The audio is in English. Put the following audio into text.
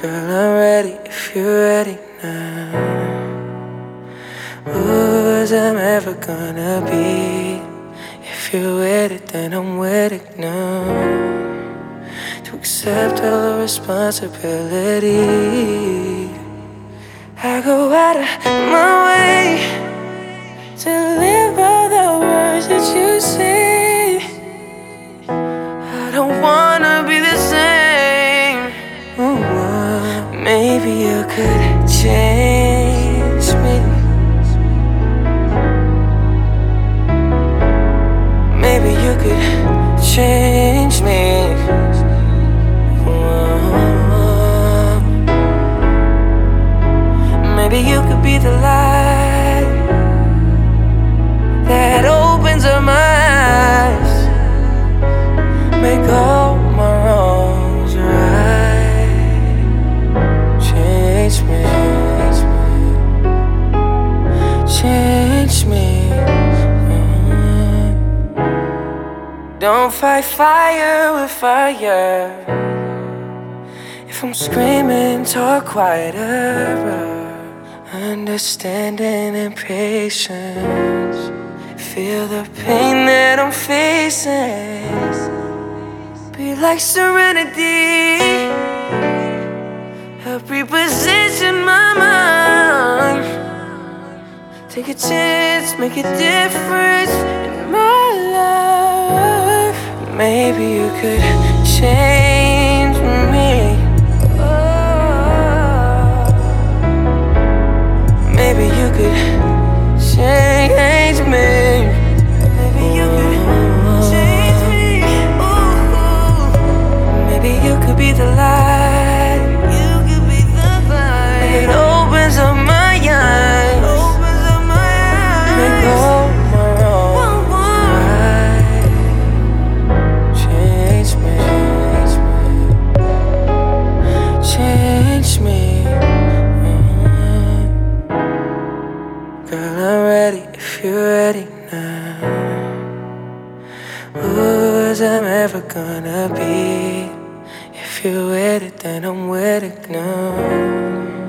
Girl, I'm ready if you're ready now. Who's I'm ever gonna be? If you're with it, then I'm with it now. To accept all the responsibility, I go out of my way to live by the words that you say. I don't wanna be the same. Maybe you could change me. Maybe you could change me. Maybe you could be the light that opens up my eyes, make all my wrongs right. Change me, change me. Don't fight fire with fire. If I'm screaming, talk quieter. Understanding and patience, feel the pain that I'm facing. Be like serenity, help reposition my mind. Take a chance, make a difference in my life. Maybe you could change me. Maybe you could change me. Maybe you could change me. Ooh. Maybe you could be the light. You could be the light. It opens up my eyes. Opens up my eyes. Make all my wrongs right. Change me. Change me. Girl, I'm ready if you're ready now. Who's I'm ever gonna be? If you're with it, then I'm with it now.